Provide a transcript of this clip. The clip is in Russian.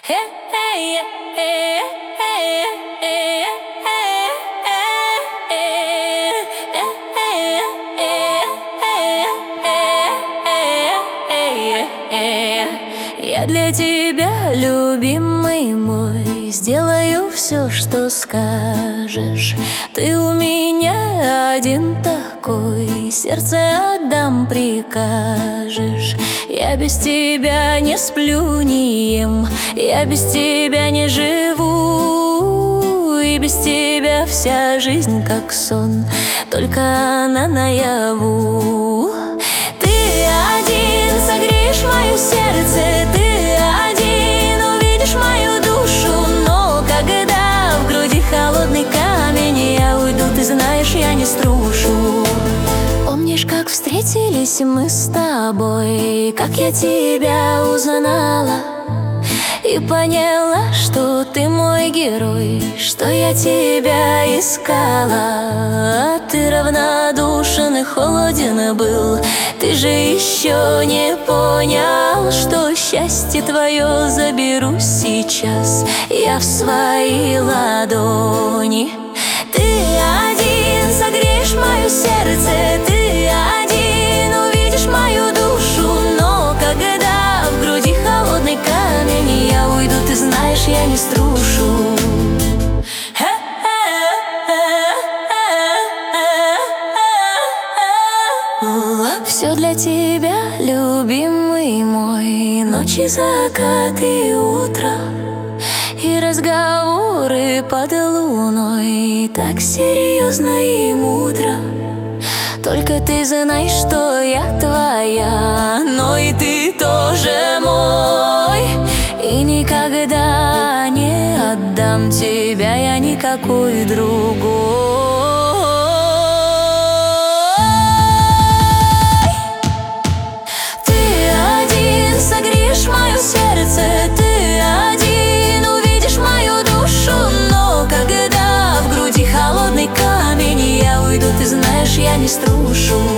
Я для тебя, любимый мой, сделаю все, что скажешь. Ты у меня один такой, сердце отдам, прикажешь. Я без тебя не сплю, не ем, я без тебя не живу. И без тебя вся жизнь как сон, только она наяву. Ты один согреешь мое сердце, ты один увидишь мою душу. Но когда в груди холодный камень, я уйду, ты знаешь, я не струшу. Помнишь, как встретились мы с тобой, как я тебя узнала и поняла, что ты мой герой, что я тебя искала. Ты равнодушен и холоден был, ты же еще не понял, что счастье твое заберу сейчас я в свои ладони. Ты один согреешь мое сердце, ты один увидишь мою душу. Но когда в груди холодный камень, я уйду, ты знаешь, я не струшу. Все для тебя, любимый мой, ночи, закаты, утро и разговоры под луной, так серьезно и мудро. Только ты знаешь, что я твоя, но и ты тоже мой. И никогда не отдам тебя я никакой другой. Мое сердце, ты один увидишь мою душу. Но когда в груди холодный камень, я уйду, ты знаешь, я не струшу.